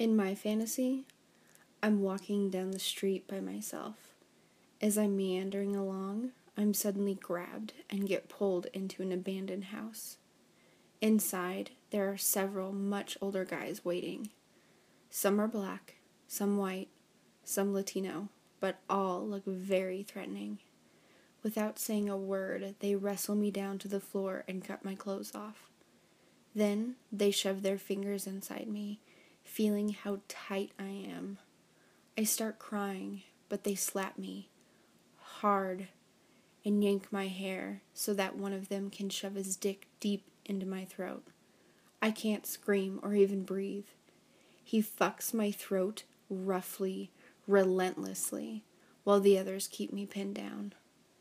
In my fantasy, I'm walking down the street by myself. As I'm meandering along, I'm suddenly grabbed and get pulled into an abandoned house. Inside, there are several much older guys waiting. Some are black, some white, some Latino, but all look very threatening. Without saying a word, they wrestle me down to the floor and cut my clothes off. Then they shove their fingers inside me, feeling how tight I am. I start crying, but they slap me hard and yank my hair so that one of them can shove his dick deep into my throat. I can't scream or even breathe. He fucks my throat roughly, relentlessly, while the others keep me pinned down.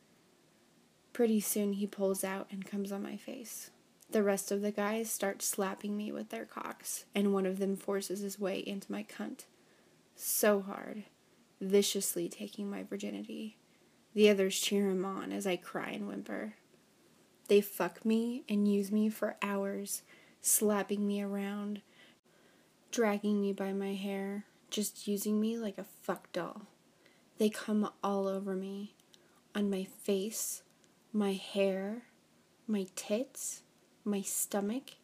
Pretty soon he pulls out and comes on my face. The rest of the guys start slapping me with their cocks, and one of them forces his way into my cunt. So hard, viciously taking my virginity. The others cheer him on as I cry and whimper. They fuck me and use me for hours, slapping me around, dragging me by my hair, just using me like a fuck doll. They come all over me, on my face, my hair, my tits, my stomach,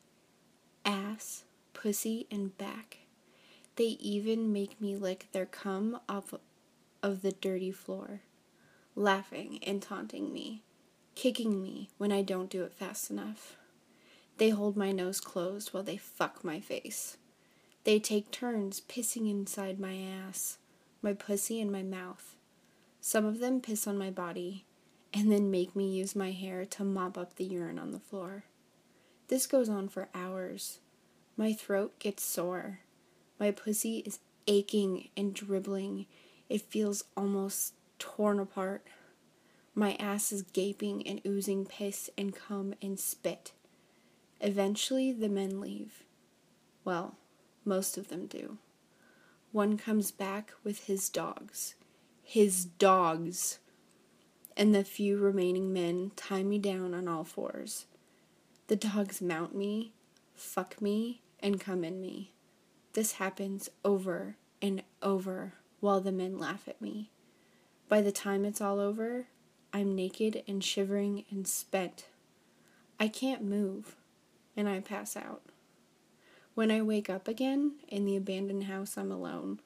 ass, pussy, and back. They even make me lick their cum off of the dirty floor, laughing and taunting me, kicking me when I don't do it fast enough. They hold my nose closed while they fuck my face. They take turns pissing inside my ass, my pussy, and my mouth. Some of them piss on my body, and then make me use my hair to mop up the urine on the floor. This goes on for hours. My throat gets sore. My pussy is aching and dribbling. It feels almost torn apart. My ass is gaping and oozing piss and cum and spit. Eventually, the men leave. Well, most of them do. One comes back with his dogs. His dogs! And the few remaining men tie me down on all fours. The dogs mount me, fuck me, and come in me. This happens over and over while the men laugh at me. By the time it's all over, I'm naked and shivering and spent. I can't move, and I pass out. When I wake up again in the abandoned house, I'm alone,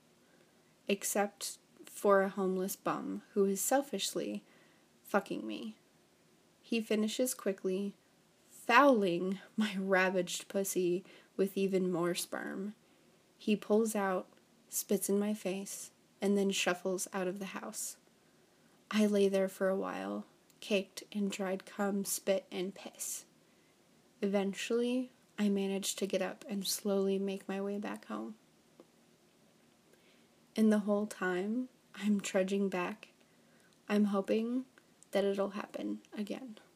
except for a homeless bum who is selfishly fucking me. He finishes quickly, fouling my ravaged pussy with even more sperm. He pulls out, spits in my face, and then shuffles out of the house. I lay there for a while, caked in dried cum, spit, and piss. Eventually, I manage to get up and slowly make my way back home. And the whole time I'm trudging back, I'm hoping that it'll happen again.